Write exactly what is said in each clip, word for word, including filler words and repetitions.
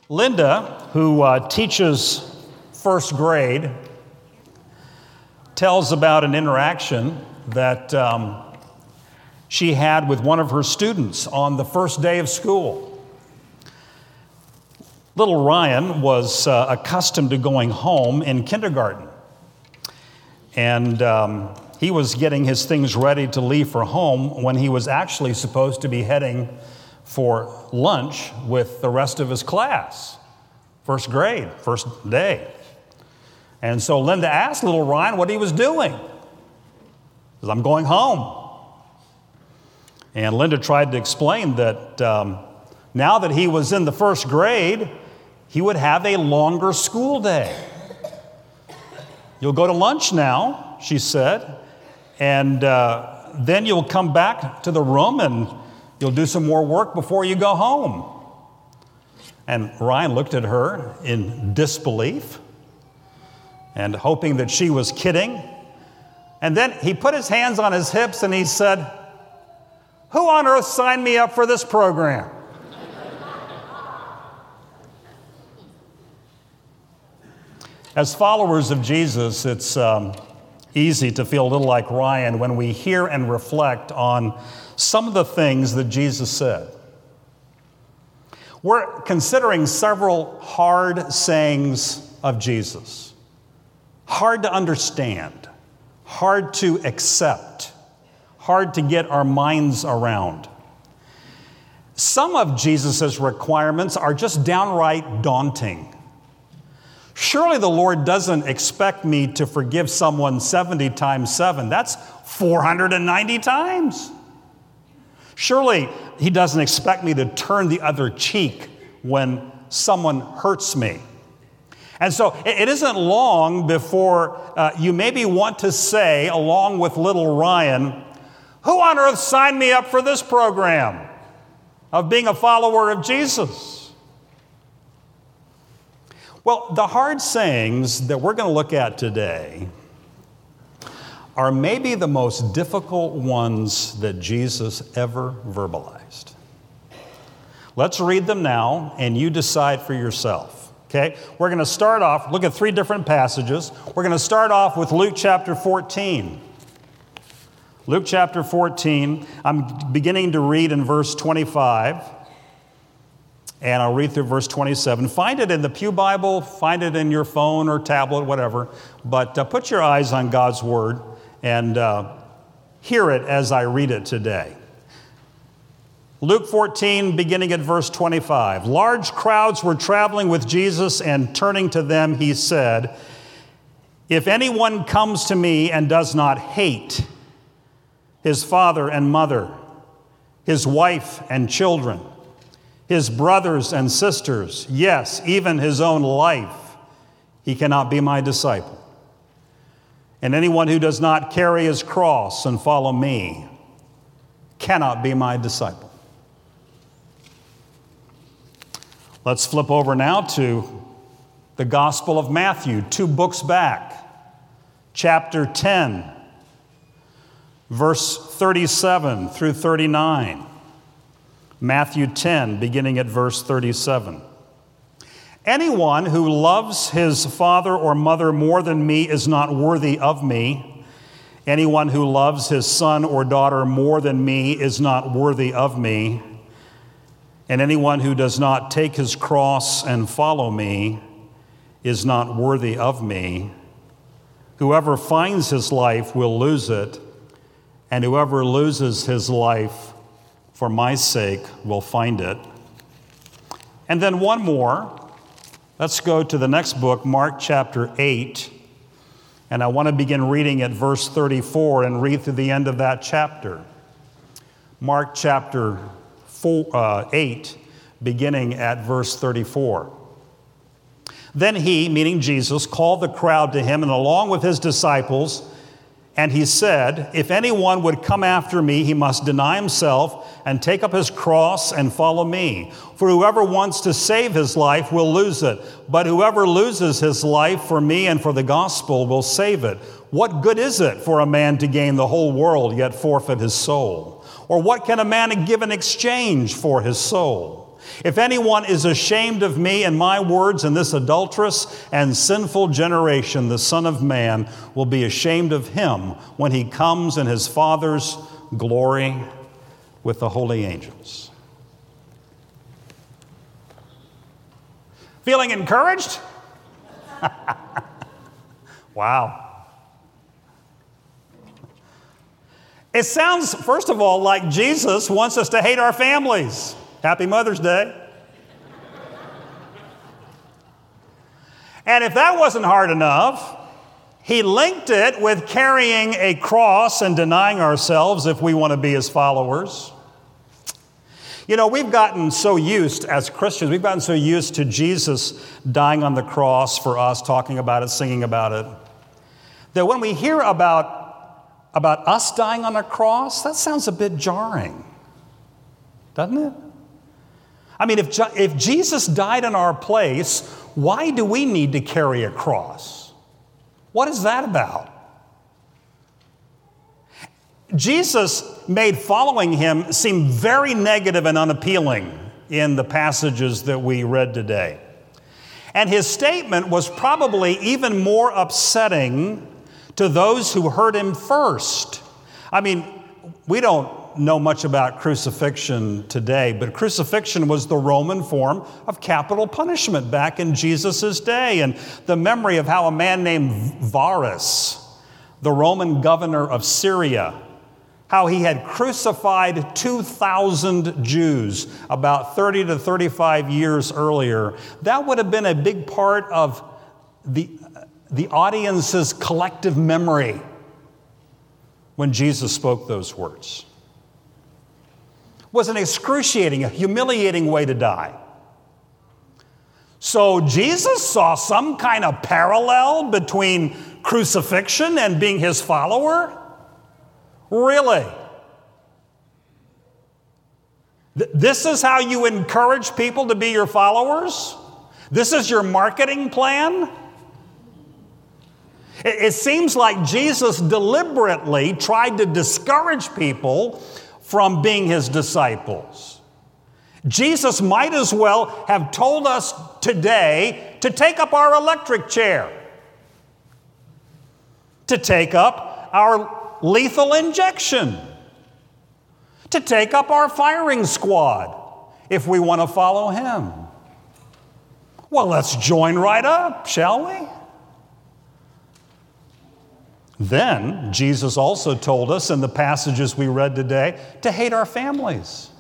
Linda, who uh, teaches first grade, tells about an interaction that um, she had with one of her students on the first day of school. Little Ryan was uh, accustomed to going home in kindergarten, and um, he was getting his things ready to leave for home when he was actually supposed to be heading for lunch with the rest of his class. First grade, first day. And so Linda asked little Ryan what he was doing. He says, I'm going home. And Linda tried to explain that um, now that he was in the first grade, he would have a longer school day. You'll go to lunch now, she said, and uh, then you'll come back to the room and you'll do some more work before you go home. And Ryan looked at her in disbelief and hoping that she was kidding. And then he put his hands on his hips and he said, "Who on earth signed me up for this program?" As followers of Jesus, it's um, easy to feel a little like Ryan when we hear and reflect on some of the things that Jesus said. We're considering several hard sayings of Jesus. Hard to understand, hard to accept, hard to get our minds around. Some of Jesus' requirements are just downright daunting. Surely the Lord doesn't expect me to forgive someone seventy times seven. That's four hundred ninety times. Surely he doesn't expect me to turn the other cheek when someone hurts me. And so it isn't long before uh, you maybe want to say, along with little Ryan, who on earth signed me up for this program of being a follower of Jesus? Well, the hard sayings that we're going to look at today are maybe the most difficult ones that Jesus ever verbalized. Let's read them now, and you decide for yourself, okay? We're going to start off, look at three different passages. We're going to start off with Luke chapter fourteen. Luke chapter fourteen, I'm beginning to read in verse twenty-five, and I'll read through verse twenty-seven. Find it in the Pew Bible, find it in your phone or tablet, whatever, but uh, put your eyes on God's Word and uh, hear it as I read it today. Luke fourteen, beginning at verse twenty-five. Large crowds were traveling with Jesus, and turning to them, he said, "If anyone comes to me and does not hate his father and mother, his wife and children, his brothers and sisters, yes, even his own life, he cannot be my disciple. And anyone who does not carry his cross and follow me cannot be my disciple." Let's flip over now to the Gospel of Matthew, two books back, chapter ten, verse thirty-seven through thirty-nine. Matthew ten, beginning at verse thirty-seven. "Anyone who loves his father or mother more than me is not worthy of me. Anyone who loves his son or daughter more than me is not worthy of me. And anyone who does not take his cross and follow me is not worthy of me. Whoever finds his life will lose it, and whoever loses his life for my sake will find it." And then one more. Let's go to the next book, Mark chapter eight. And I want to begin reading at verse thirty-four and read through the end of that chapter. Mark chapter four, uh, eight, beginning at verse thirty-four. "Then he," meaning Jesus, "called the crowd to him, and along with his disciples, and he said, 'If anyone would come after me, he must deny himself and take up his cross and follow me. For whoever wants to save his life will lose it, but whoever loses his life for me and for the gospel will save it. What good is it for a man to gain the whole world yet forfeit his soul? Or what can a man give in exchange for his soul? If anyone is ashamed of me and my words in this adulterous and sinful generation, the Son of Man will be ashamed of him when he comes in his Father's glory with the holy angels. Feeling encouraged? Wow. It sounds, first of all, like Jesus wants us to hate our families. Happy Mother's Day. And if that wasn't hard enough, he linked it with carrying a cross and denying ourselves if we want to be his followers. You know, we've gotten so used, as Christians, we've gotten so used to Jesus dying on the cross for us, talking about it, singing about it, that when we hear about, about us dying on a cross, that sounds a bit jarring, doesn't it? I mean, if, if Jesus died in our place, why do we need to carry a cross? What is that about? Jesus made following him seem very negative and unappealing in the passages that we read today. And his statement was probably even more upsetting to those who heard him first. I mean, we don't know much about crucifixion today, but crucifixion was the Roman form of capital punishment back in Jesus' day. And the memory of how a man named Varus, the Roman governor of Syria, how he had crucified two thousand Jews about thirty to thirty-five years earlier, that would have been a big part of the, the audience's collective memory when Jesus spoke those words. It was an excruciating, a humiliating way to die. So Jesus saw some kind of parallel between crucifixion and being his follower? Really? Th- this is how you encourage people to be your followers? This is your marketing plan? It, it seems like Jesus deliberately tried to discourage people from being his disciples. Jesus might as well have told us today to take up our electric chair, to take up our lethal injection, to take up our firing squad if we want to follow him. Well, let's join right up, shall we? Then, Jesus also told us in the passages we read today to hate our families.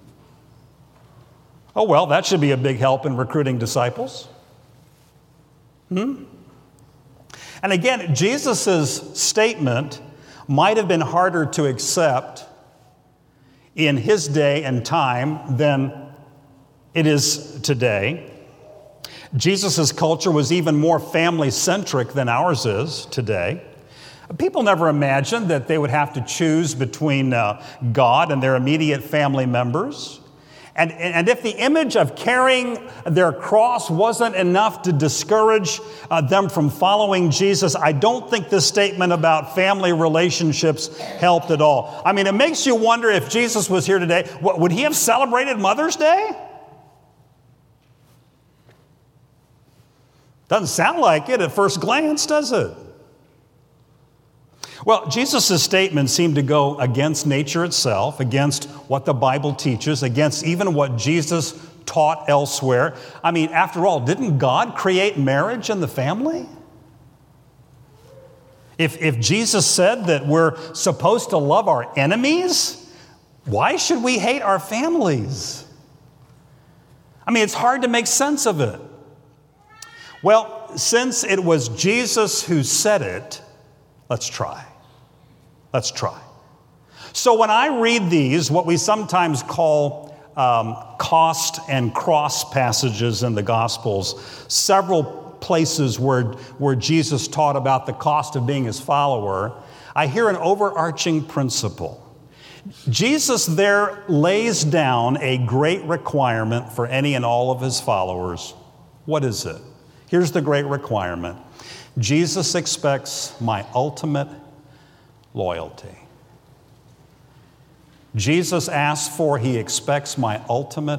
Oh, well, that should be a big help in recruiting disciples. Hmm? And again, Jesus' statement might have been harder to accept in his day and time than it is today. Jesus' culture was even more family-centric than ours is today. People never imagined that they would have to choose between uh, God and their immediate family members. And, and if the image of carrying their cross wasn't enough to discourage uh, them from following Jesus, I don't think this statement about family relationships helped at all. I mean, it makes you wonder if Jesus was here today, what, would he have celebrated Mother's Day? Doesn't sound like it at first glance, does it? Well, Jesus' statement seemed to go against nature itself, against what the Bible teaches, against even what Jesus taught elsewhere. I mean, after all, didn't God create marriage and the family? If, if Jesus said that we're supposed to love our enemies, why should we hate our families? I mean, it's hard to make sense of it. Well, since it was Jesus who said it, let's try. Let's try. So when I read these, what we sometimes call um, cost and cross passages in the Gospels, several places where, where Jesus taught about the cost of being his follower, I hear an overarching principle. Jesus there lays down a great requirement for any and all of his followers. What is it? Here's the great requirement. Jesus expects my ultimate loyalty. Jesus asks for, he expects my ultimate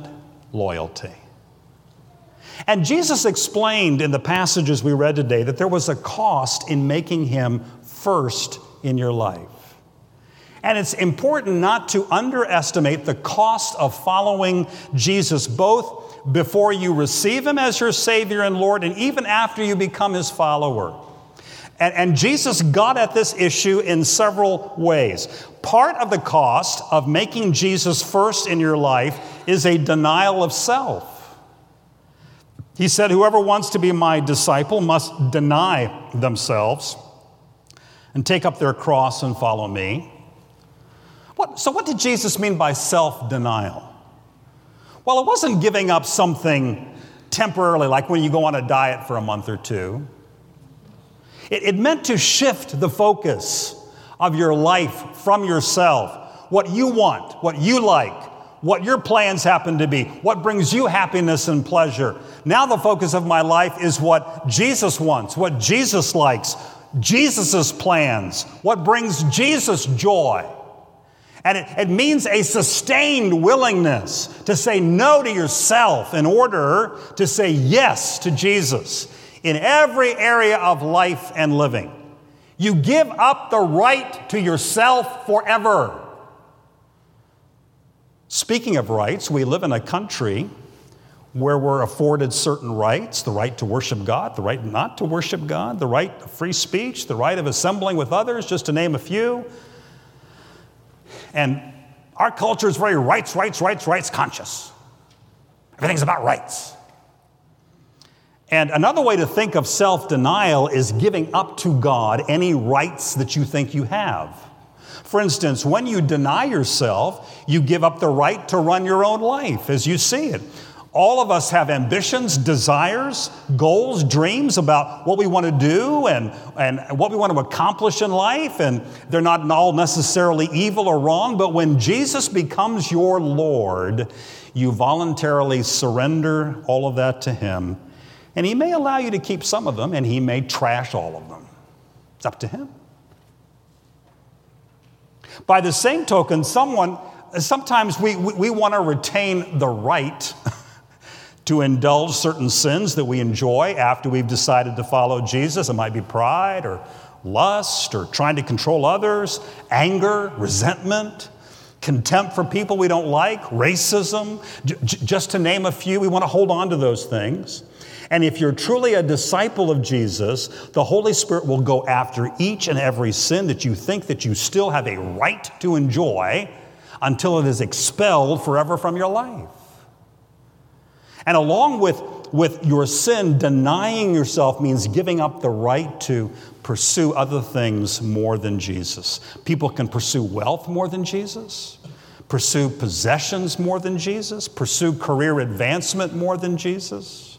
loyalty. And Jesus explained in the passages we read today that there was a cost in making him first in your life. And it's important not to underestimate the cost of following Jesus, both before you receive him as your Savior and Lord, and even after you become his follower. And, and Jesus got at this issue in several ways. Part of the cost of making Jesus first in your life is a denial of self. He said, whoever wants to be my disciple must deny themselves and take up their cross and follow me. What, so what did Jesus mean by self-denial? Well, it wasn't giving up something temporarily, like when you go on a diet for a month or two. It, it meant to shift the focus of your life from yourself, what you want, what you like, what your plans happen to be, what brings you happiness and pleasure. Now the focus of my life is what Jesus wants, what Jesus likes, Jesus' plans, what brings Jesus joy. And it, it means a sustained willingness to say no to yourself in order to say yes to Jesus in every area of life and living. You give up the right to yourself forever. Speaking of rights, we live in a country where we're afforded certain rights, the right to worship God, the right not to worship God, the right of free speech, the right of assembling with others, just to name a few. And our culture is very rights, rights, rights, rights conscious. Everything's about rights. And another way to think of self-denial is giving up to God any rights that you think you have. For instance, when you deny yourself, you give up the right to run your own life as you see it. All of us have ambitions, desires, goals, dreams about what we want to do and, and what we want to accomplish in life, and they're not all necessarily evil or wrong, but when Jesus becomes your Lord, you voluntarily surrender all of that to him, and he may allow you to keep some of them, and he may trash all of them. It's up to him. By the same token, someone sometimes we, we, we want to retain the right to indulge certain sins that we enjoy after we've decided to follow Jesus. It might be pride or lust or trying to control others, anger, resentment, contempt for people we don't like, racism, j- just to name a few. We want to hold on to those things. And if you're truly a disciple of Jesus, the Holy Spirit will go after each and every sin that you think that you still have a right to enjoy until it is expelled forever from your life. And along with, with your sin, denying yourself means giving up the right to pursue other things more than Jesus. People can pursue wealth more than Jesus, pursue possessions more than Jesus, pursue career advancement more than Jesus.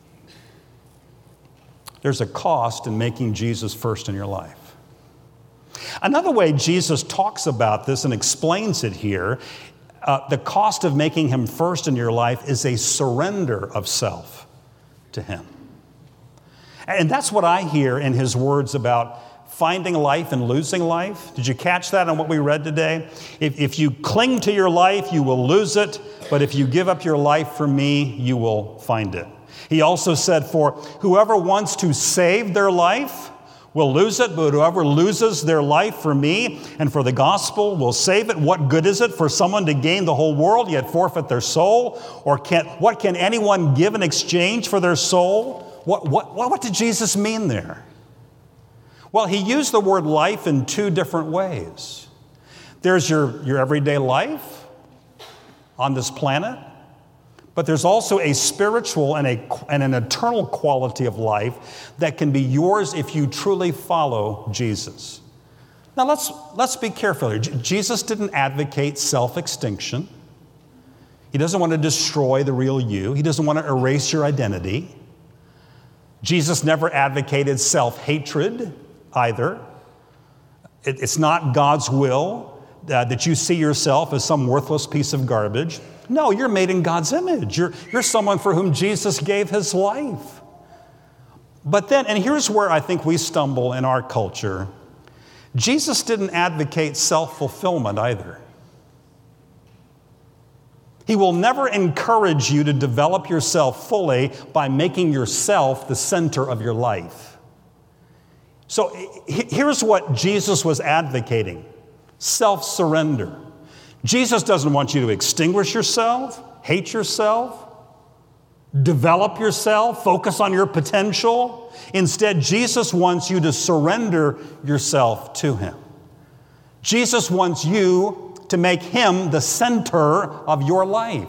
There's a cost in making Jesus first in your life. Another way Jesus talks about this and explains it here, uh, the cost of making him first in your life is a surrender of self to him. And that's what I hear in his words about finding life and losing life. Did you catch that on what we read today? If, if you cling to your life, you will lose it. But if you give up your life for me, you will find it. He also said, for whoever wants to save their life will lose it, but whoever loses their life for me and for the gospel will save it. What good is it for someone to gain the whole world yet forfeit their soul? Or can, what can anyone give in exchange for their soul? What, what, what did Jesus mean there? Well, he used the word life in two different ways. There's your, your everyday life on this planet, but there's also a spiritual and, a, and an eternal quality of life that can be yours if you truly follow Jesus. Now, let's, let's be careful here. J- Jesus didn't advocate self-extinction. He doesn't want to destroy the real you. He doesn't want to erase your identity. Jesus never advocated self-hatred either. It, it's not God's will uh, that you see yourself as some worthless piece of garbage. No, you're made in God's image. You're, you're someone for whom Jesus gave his life. But then, and here's where I think we stumble in our culture, Jesus didn't advocate self-fulfillment either. He will never encourage you to develop yourself fully by making yourself the center of your life. So here's what Jesus was advocating: self-surrender. Jesus doesn't want you to extinguish yourself, hate yourself, develop yourself, focus on your potential. Instead, Jesus wants you to surrender yourself to Him. Jesus wants you to make Him the center of your life.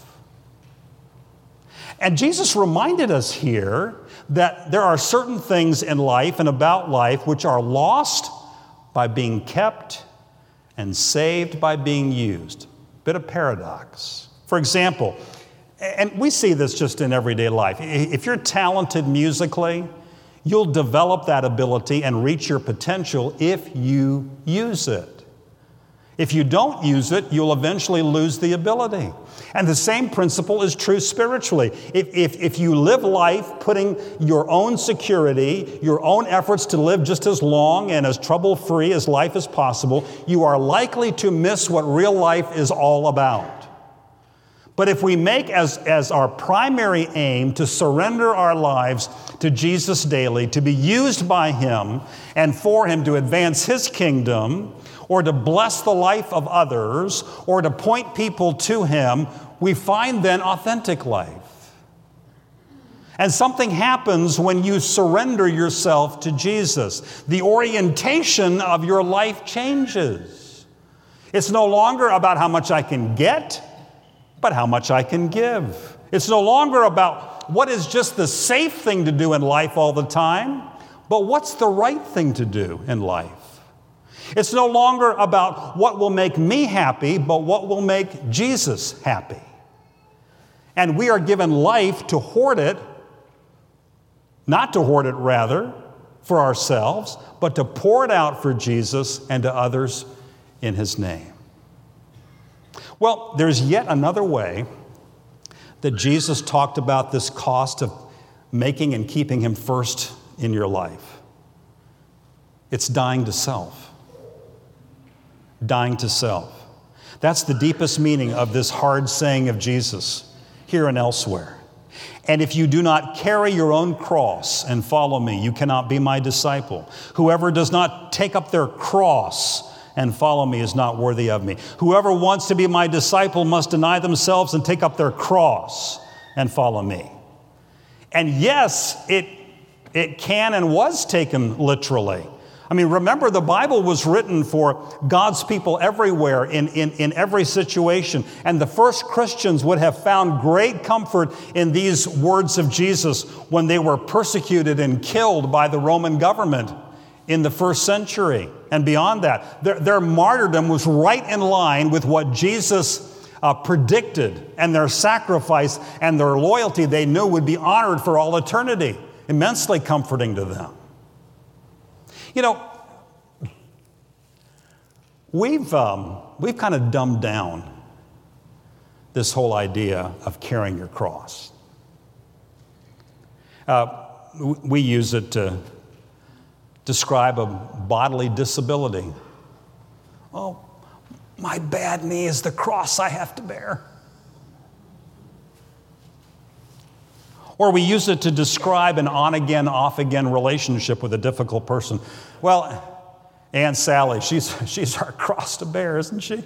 And Jesus reminded us here that there are certain things in life and about life which are lost by being kept and saved by being used. Bit of paradox. For example, and we see this just in everyday life. If you're talented musically, you'll develop that ability and reach your potential if you use it. If you don't use it, you'll eventually lose the ability. And the same principle is true spiritually. If, if, if you live life putting your own security, your own efforts to live just as long and as trouble-free as life is possible, you are likely to miss what real life is all about. But if we make as, as our primary aim to surrender our lives to Jesus daily, to be used by Him and for Him to advance His kingdom, or to bless the life of others, or to point people to Him, we find then authentic life. And something happens when you surrender yourself to Jesus. The orientation of your life changes. It's no longer about how much I can get, but how much I can give. It's no longer about what is just the safe thing to do in life all the time, but what's the right thing to do in life. It's no longer about what will make me happy, but what will make Jesus happy. And we are given life to hoard it, not to hoard it rather, for ourselves, but to pour it out for Jesus and to others in His name. Well, there's yet another way that Jesus talked about this cost of making and keeping Him first in your life. It's dying to self. Dying to self. That's the deepest meaning of this hard saying of Jesus here and elsewhere. And if you do not carry your own cross and follow me, you cannot be my disciple. Whoever does not take up their cross and follow me is not worthy of me. Whoever wants to be my disciple must deny themselves and take up their cross and follow me. And yes, it, it can and was taken literally. I mean, remember, the Bible was written for God's people everywhere, in, in, in every situation. And the first Christians would have found great comfort in these words of Jesus when they were persecuted and killed by the Roman government in the first century and beyond that. Their, their martyrdom was right in line with what Jesus uh, predicted, and their sacrifice and their loyalty they knew would be honored for all eternity. Immensely comforting to them. You know, we've, um, we've kind of dumbed down this whole idea of carrying your cross. Uh, we use it to describe a bodily disability. Oh, my bad knee is the cross I have to bear. Or we use it to describe an on-again, off-again relationship with a difficult person. Well, Aunt Sally, she's, she's our cross to bear, isn't she?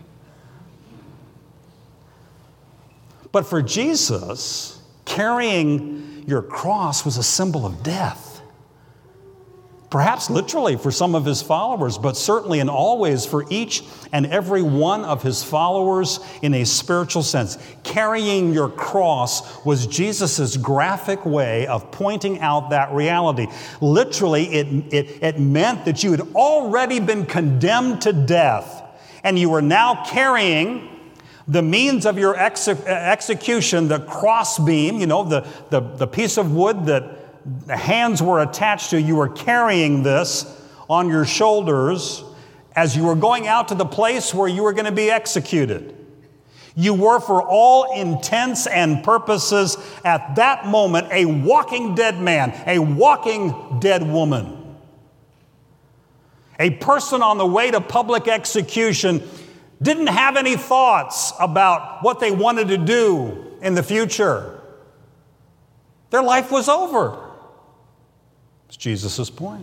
But for Jesus, carrying your cross was a symbol of death. Perhaps literally for some of His followers, but certainly and always for each and every one of His followers in a spiritual sense. Carrying your cross was Jesus' graphic way of pointing out that reality. Literally, it, it, it meant that you had already been condemned to death, and you were now carrying the means of your exe- execution, the crossbeam, you know, the, the, the piece of wood that the hands were attached to. You were carrying this on your shoulders as you were going out to the place where you were going to be executed. You were, for all intents and purposes, at that moment, a walking dead man, a walking dead woman. A person on the way to public execution didn't have any thoughts about what they wanted to do in the future. Their life was over. It's Jesus' point.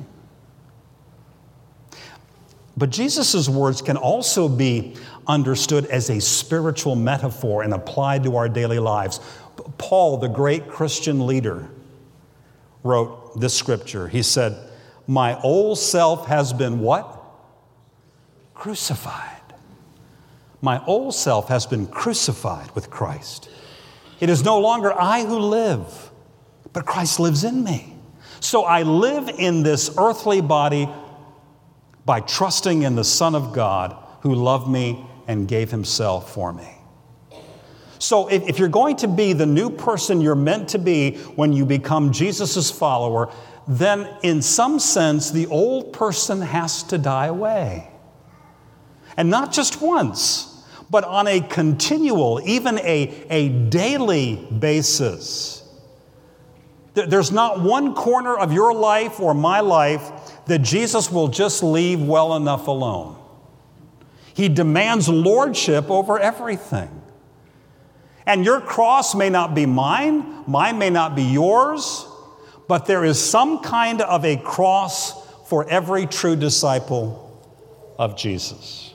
But Jesus' words can also be understood as a spiritual metaphor and applied to our daily lives. Paul, the great Christian leader, wrote this scripture. He said, "My old self has been" what? Crucified. My old self has been crucified with Christ. It is no longer I who live, but Christ lives in me. So I live in this earthly body by trusting in the Son of God who loved me and gave himself for me. So if, if you're going to be the new person you're meant to be when you become Jesus' follower, then in some sense, the old person has to die away. And not just once, but on a continual, even a, a daily basis. There's not one corner of your life or my life that Jesus will just leave well enough alone. He demands lordship over everything. And your cross may not be mine, mine may not be yours, but there is some kind of a cross for every true disciple of Jesus.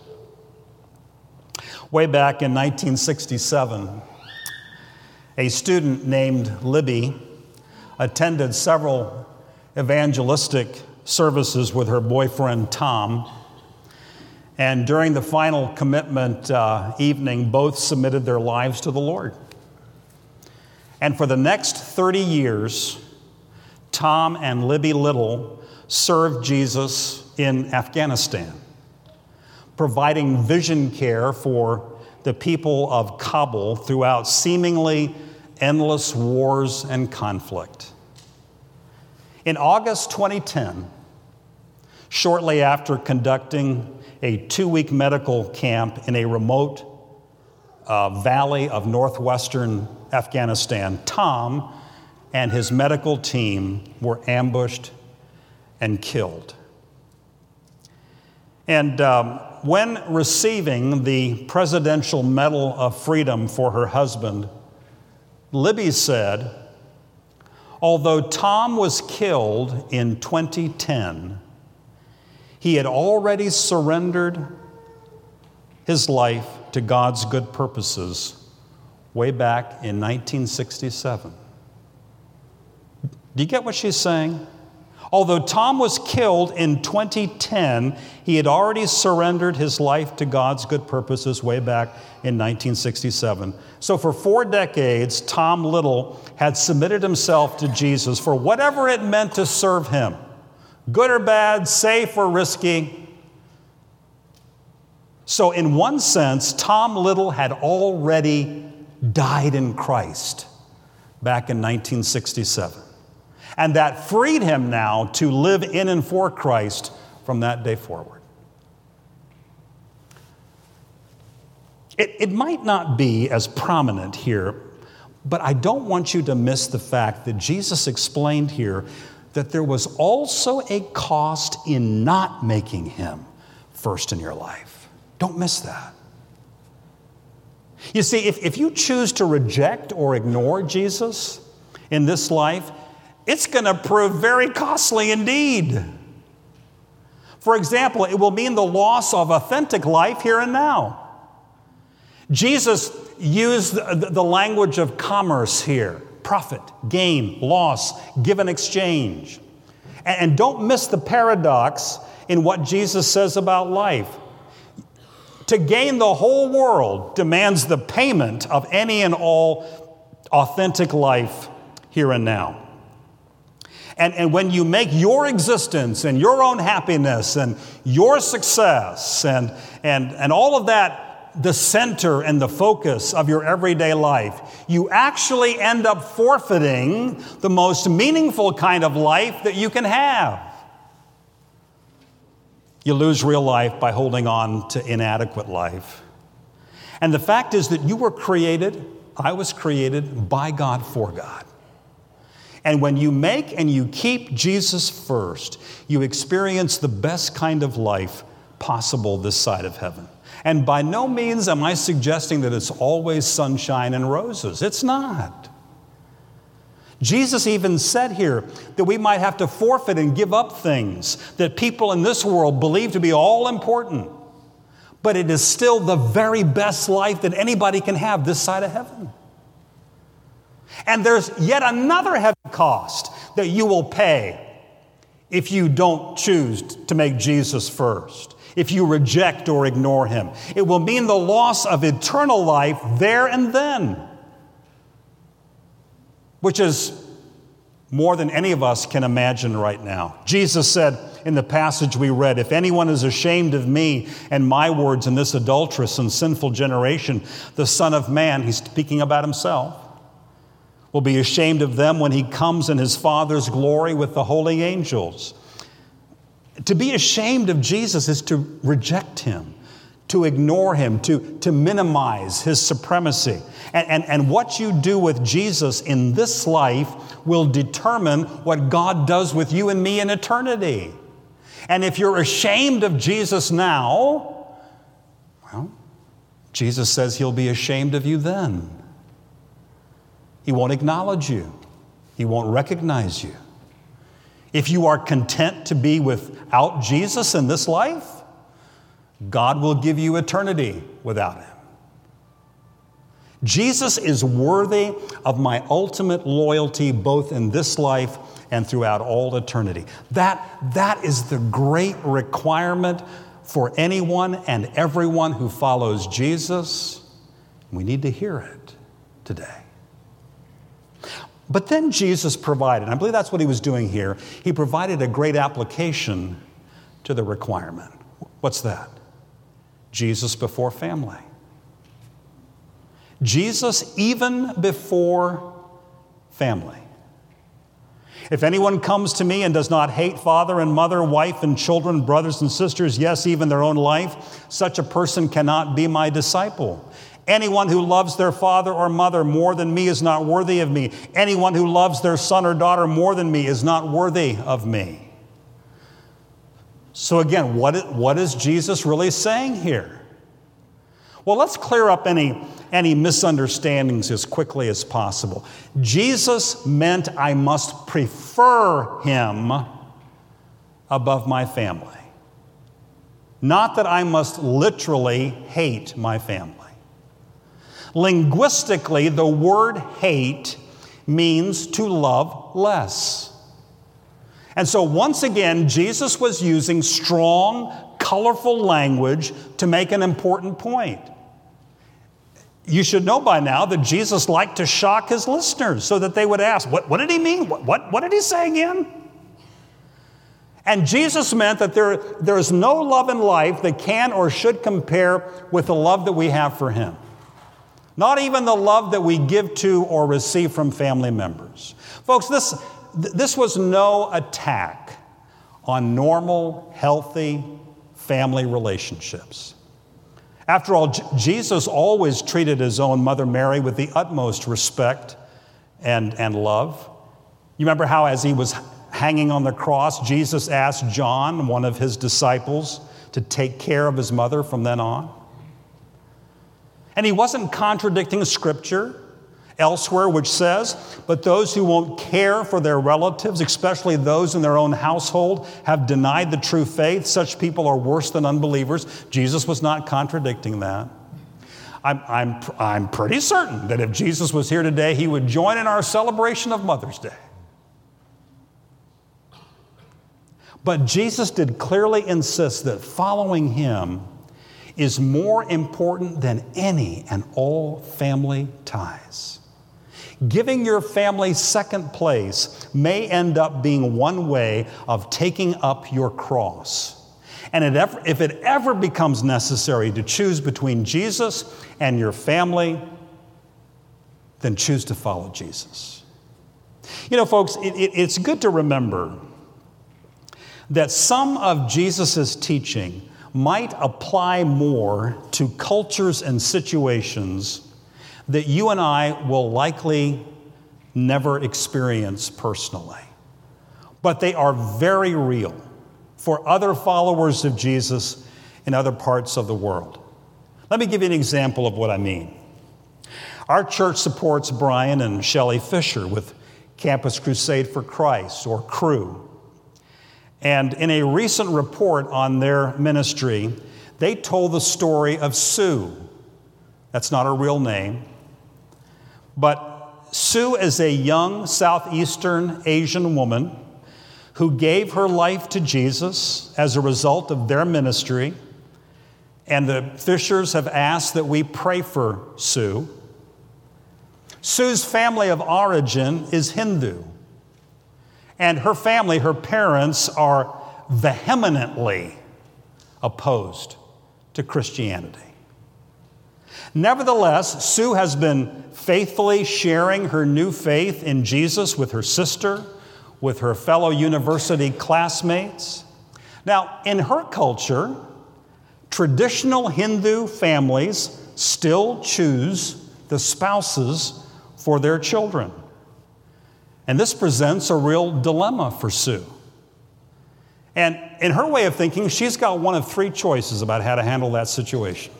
Way back in nineteen sixty-seven, a student named Libby attended several evangelistic services with her boyfriend Tom. And during the final commitment uh, evening, both submitted their lives to the Lord. And for the next thirty years, Tom and Libby Little served Jesus in Afghanistan, providing vision care for the people of Kabul throughout seemingly endless wars and conflict. In August twenty ten, shortly after conducting a two-week medical camp in a remote uh, valley of northwestern Afghanistan, Tom and his medical team were ambushed and killed. And um, when receiving the Presidential Medal of Freedom for her husband, Libby said, although Tom was killed in twenty ten, he had already surrendered his life to God's good purposes way back in nineteen sixty-seven. Do you get what she's saying? Although Tom was killed in twenty ten, he had already surrendered his life to God's good purposes way back in nineteen sixty-seven. So for four decades, Tom Little had submitted himself to Jesus for whatever it meant to serve him, good or bad, safe or risky. So in one sense, Tom Little had already died in Christ back in nineteen sixty-seven. And that freed him now to live in and for Christ from that day forward. It, it might not be as prominent here, but I don't want you to miss the fact that Jesus explained here that there was also a cost in not making him first in your life. Don't miss that. You see, if, if you choose to reject or ignore Jesus in this life, it's going to prove very costly indeed. For example, it will mean the loss of authentic life here and now. Jesus used the, the language of commerce here. Profit, gain, loss, give and exchange. And, and don't miss the paradox in what Jesus says about life. To gain the whole world demands the payment of any and all authentic life here and now. And, and when you make your existence and your own happiness and your success and, and, and all of that the center and the focus of your everyday life, you actually end up forfeiting the most meaningful kind of life that you can have. You lose real life by holding on to inadequate life. And the fact is that you were created, I was created by God for God. And when you make and you keep Jesus first, you experience the best kind of life possible this side of heaven. And by no means am I suggesting that it's always sunshine and roses. It's not. Jesus even said here that we might have to forfeit and give up things that people in this world believe to be all important. But it is still the very best life that anybody can have this side of heaven. And there's yet another heavy cost that you will pay if you don't choose to make Jesus first, if you reject or ignore him. It will mean the loss of eternal life there and then, which is more than any of us can imagine right now. Jesus said in the passage we read, if anyone is ashamed of me and my words in this adulterous and sinful generation, the Son of Man, he's speaking about himself, will be ashamed of them when he comes in his Father's glory with the holy angels. To be ashamed of Jesus is to reject him, to ignore him, to, to minimize his supremacy. And, and, and what you do with Jesus in this life will determine what God does with you and me in eternity. And if you're ashamed of Jesus now, well, Jesus says he'll be ashamed of you then. He won't acknowledge you. He won't recognize you. If you are content to be without Jesus in this life, God will give you eternity without him. Jesus is worthy of my ultimate loyalty both in this life and throughout all eternity. That, that is the great requirement for anyone and everyone who follows Jesus. We need to hear it today. But then Jesus provided, and I believe that's what he was doing here, he provided a great application to the requirement. What's that? Jesus before family. Jesus even before family. If anyone comes to me and does not hate father and mother, wife and children, brothers and sisters, yes, even their own life, such a person cannot be my disciple. Anyone who loves their father or mother more than me is not worthy of me. Anyone who loves their son or daughter more than me is not worthy of me. So again, what is, what is Jesus really saying here? Well, let's clear up any, any misunderstandings as quickly as possible. Jesus meant I must prefer him above my family. Not that I must literally hate my family. Linguistically, the word hate means to love less. And so once again, Jesus was using strong, colorful language to make an important point. You should know by now that Jesus liked to shock his listeners so that they would ask, what, what did he mean? What, what, what did he say again? And Jesus meant that there, there is no love in life that can or should compare with the love that we have for him. Not even the love that we give to or receive from family members. Folks, this, this was no attack on normal, healthy family relationships. After all, J- Jesus always treated his own mother Mary with the utmost respect and, and love. You remember how as he was hanging on the cross, Jesus asked John, one of his disciples, to take care of his mother from then on? And he wasn't contradicting Scripture elsewhere, which says, but those who won't care for their relatives, especially those in their own household, have denied the true faith. Such people are worse than unbelievers. Jesus was not contradicting that. I'm, I'm, I'm pretty certain that if Jesus was here today, he would join in our celebration of Mother's Day. But Jesus did clearly insist that following him is more important than any and all family ties. Giving your family second place may end up being one way of taking up your cross. And it ever, if it ever becomes necessary to choose between Jesus and your family, then choose to follow Jesus. You know, folks, it, it, it's good to remember that some of Jesus' teaching might apply more to cultures and situations that you and I will likely never experience personally. But they are very real for other followers of Jesus in other parts of the world. Let me give you an example of what I mean. Our church supports Brian and Shelley Fisher with Campus Crusade for Christ, or CREW. And in a recent report on their ministry, they told the story of Sue. That's not her real name. But Sue is a young Southeastern Asian woman who gave her life to Jesus as a result of their ministry. And the Fishers have asked that we pray for Sue. Sue's family of origin is Hindu. And her family, her parents, are vehemently opposed to Christianity. Nevertheless, Sue has been faithfully sharing her new faith in Jesus with her sister, with her fellow university classmates. Now, in her culture, traditional Hindu families still choose the spouses for their children. And this presents a real dilemma for Sue. And in her way of thinking, she's got one of three choices about how to handle that situation.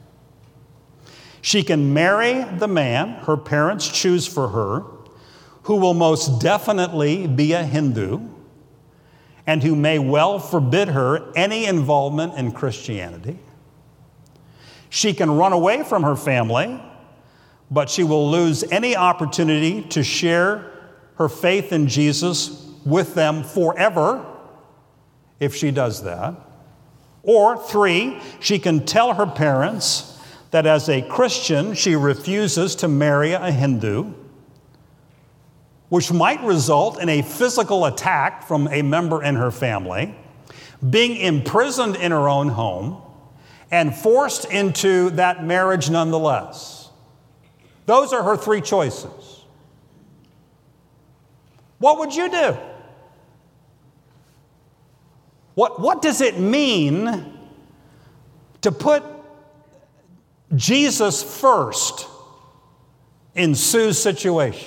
She can marry the man her parents choose for her, who will most definitely be a Hindu, and who may well forbid her any involvement in Christianity. She can run away from her family, but she will lose any opportunity to share her faith in Jesus with them forever if she does that. Or three, she can tell her parents that as a Christian, she refuses to marry a Hindu, which might result in a physical attack from a member in her family, being imprisoned in her own home, and forced into that marriage nonetheless. Those are her three choices. What would you do? What, what does it mean to put Jesus first in Sue's situation?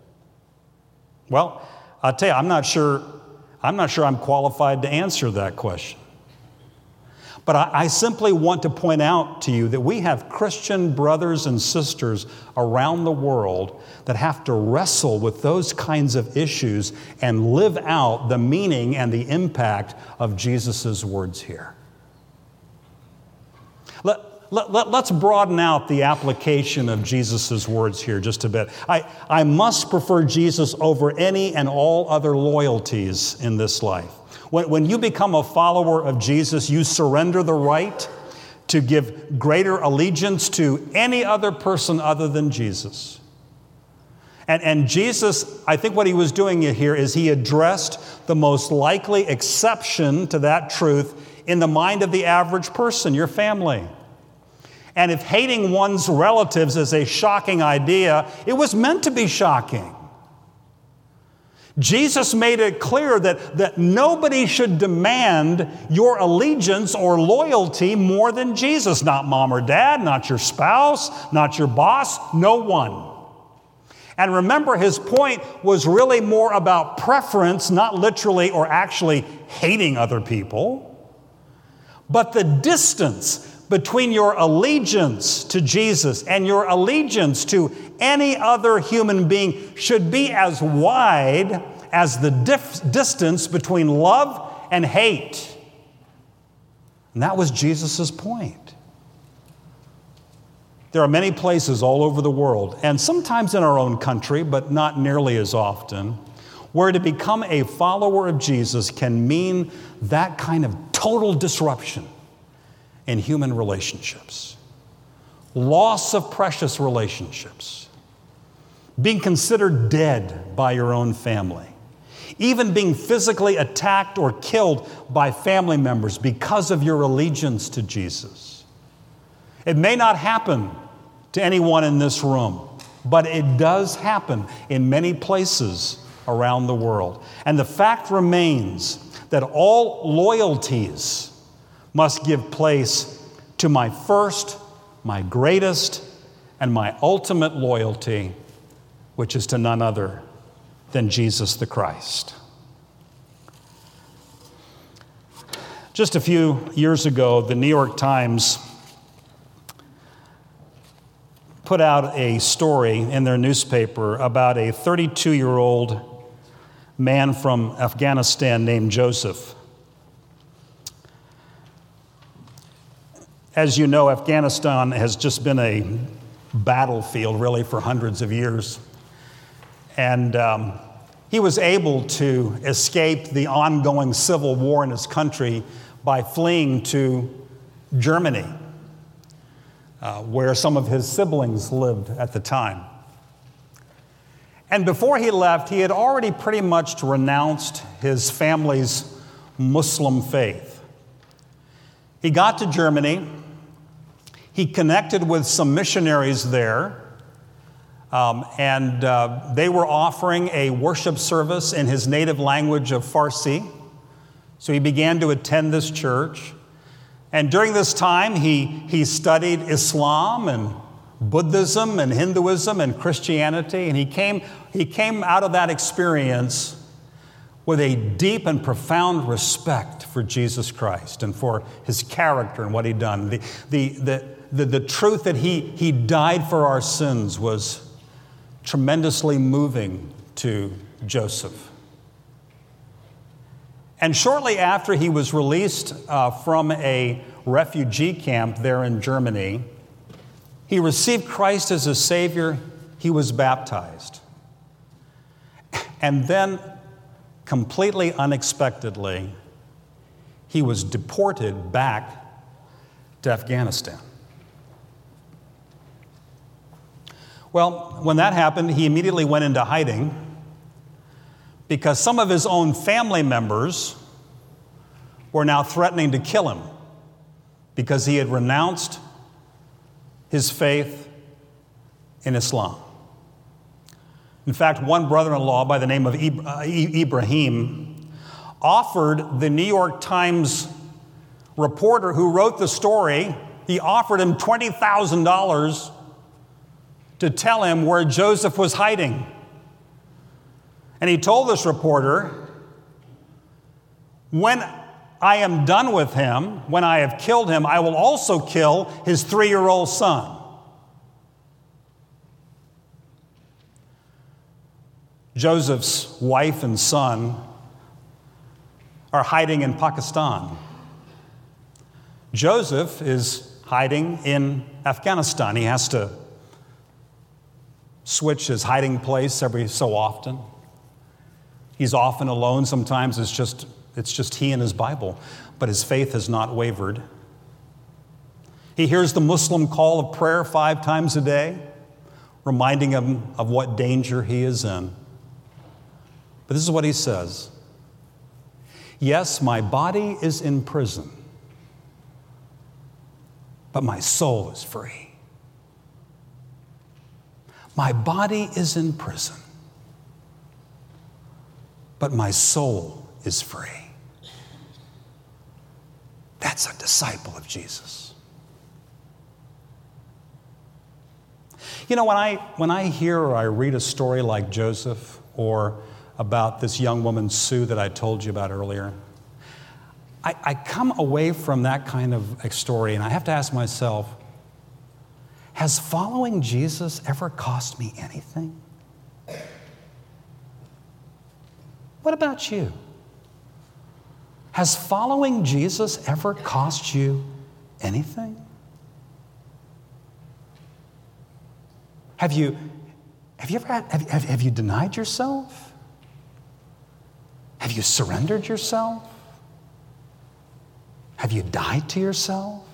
Well, I'll tell you, I'm not sure, I'm not sure I'm qualified to answer that question. But I, I simply want to point out to you that we have Christian brothers and sisters around the world that have to wrestle with those kinds of issues and live out the meaning and the impact of Jesus' words here. Let, let, let, let's broaden out the application of Jesus' words here just a bit. I, I must prefer Jesus over any and all other loyalties in this life. When, when you become a follower of Jesus, you surrender the right to give greater allegiance to any other person other than Jesus. And, and Jesus, I think what he was doing here is he addressed the most likely exception to that truth in the mind of the average person, your family. And if hating one's relatives is a shocking idea, it was meant to be shocking. Jesus made it clear that, that nobody should demand your allegiance or loyalty more than Jesus. Not mom or dad, not your spouse, not your boss, no one. And remember, his point was really more about preference, not literally or actually hating other people, but the distance between your allegiance to Jesus and your allegiance to any other human being should be as wide as the dif- distance between love and hate. And that was Jesus' point. There are many places all over the world, and sometimes in our own country, but not nearly as often, where to become a follower of Jesus can mean that kind of total disruption in human relationships, loss of precious relationships, being considered dead by your own family, even being physically attacked or killed by family members because of your allegiance to Jesus. It may not happen to anyone in this room, but it does happen in many places around the world. And the fact remains that all loyalties must give place to my first, my greatest, and my ultimate loyalty, which is to none other than Jesus the Christ. Just a few years ago, the New York Times put out a story in their newspaper about a thirty-two-year-old man from Afghanistan named Joseph. As you know, Afghanistan has just been a battlefield, really, for hundreds of years. And um, he was able to escape the ongoing civil war in his country by fleeing to Germany, uh, where some of his siblings lived at the time. And before he left, he had already pretty much renounced his family's Muslim faith. He got to Germany. He connected with some missionaries there, um, and uh, they were offering a worship service in his native language of Farsi. So he began to attend this church. And during this time, he, he studied Islam and Buddhism and Hinduism and Christianity, and he came, he came out of that experience with a deep and profound respect for Jesus Christ and for his character and what he'd done. The, the, the, the, the truth that he, he died for our sins was tremendously moving to Joseph. And shortly after he was released uh, from a refugee camp there in Germany, he received Christ as his Savior. He was baptized. And then, completely unexpectedly, he was deported back to Afghanistan. Well, when that happened, he immediately went into hiding because some of his own family members were now threatening to kill him because he had renounced his faith in Islam. In fact, one brother-in-law by the name of Ibrahim offered the New York Times reporter who wrote the story, he offered him twenty thousand dollars to tell him where Joseph was hiding. And he told this reporter, when I am done with him, when I have killed him, I will also kill his three-year-old son. Joseph's wife and son are hiding in Pakistan. Joseph is hiding in Afghanistan. He has to switch his hiding place every so often. He's often alone. Sometimes it's just, it's just he and his Bible, but his faith has not wavered. He hears the Muslim call of prayer five times a day, reminding him of what danger he is in. But this is what he says. Yes, my body is in prison, but my soul is free. My body is in prison, but my soul is free. That's a disciple of Jesus. You know, when I, when I hear or I read a story like Joseph or about this young woman, Sue, that I told you about earlier, I, I come away from that kind of a story and I have to ask myself, has following Jesus ever cost me anything? What about you? Has following Jesus ever cost you anything? Have you, have you ever had, have, have, have you denied yourself? Have you surrendered yourself? Have you died to yourself?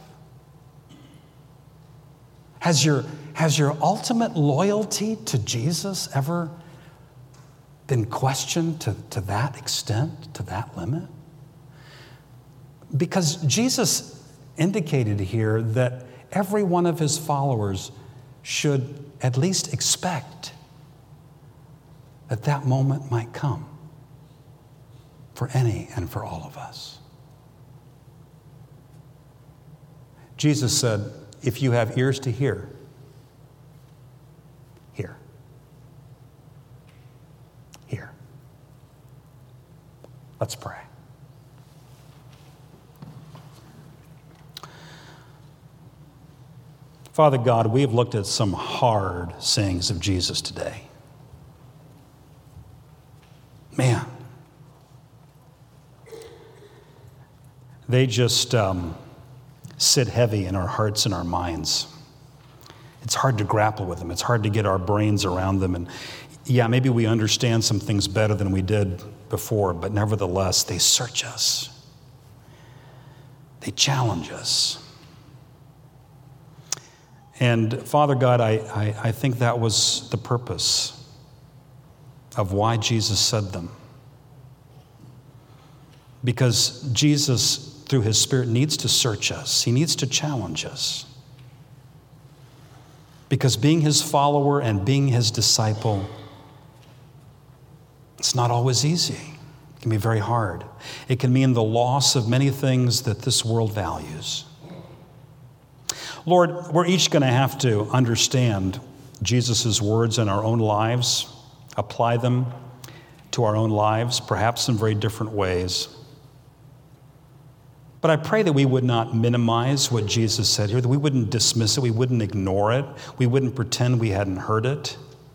Has your, has your ultimate loyalty to Jesus ever been questioned to, to that extent, to that limit? Because Jesus indicated here that every one of his followers should at least expect that that moment might come for any and for all of us. Jesus said, if you have ears to hear, hear. Hear. Let's pray. Father God, we have looked at some hard sayings of Jesus today. Man, they just um, sit heavy in our hearts and our minds. It's hard to grapple with them. It's hard to get our brains around them. And yeah, maybe we understand some things better than we did before, but nevertheless, they search us. They challenge us. And Father God, I, I, I think that was the purpose of why Jesus said them. Because Jesus, through his Spirit, needs to search us. He needs to challenge us. Because being his follower and being his disciple, it's not always easy. It can be very hard. It can mean the loss of many things that this world values. Lord, we're each going to have to understand Jesus' words in our own lives, apply them to our own lives, perhaps in very different ways. But I pray that we would not minimize what Jesus said here, that we wouldn't dismiss it, we wouldn't ignore it, we wouldn't pretend we hadn't heard it,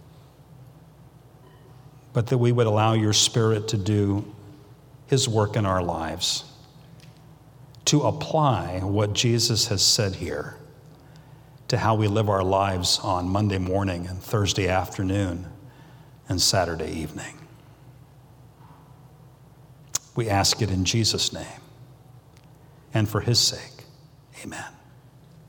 but that we would allow your Spirit to do his work in our lives, to apply what Jesus has said here to how we live our lives on Monday morning and Thursday afternoon and Saturday evening. We ask it in Jesus' name and for his sake. Amen.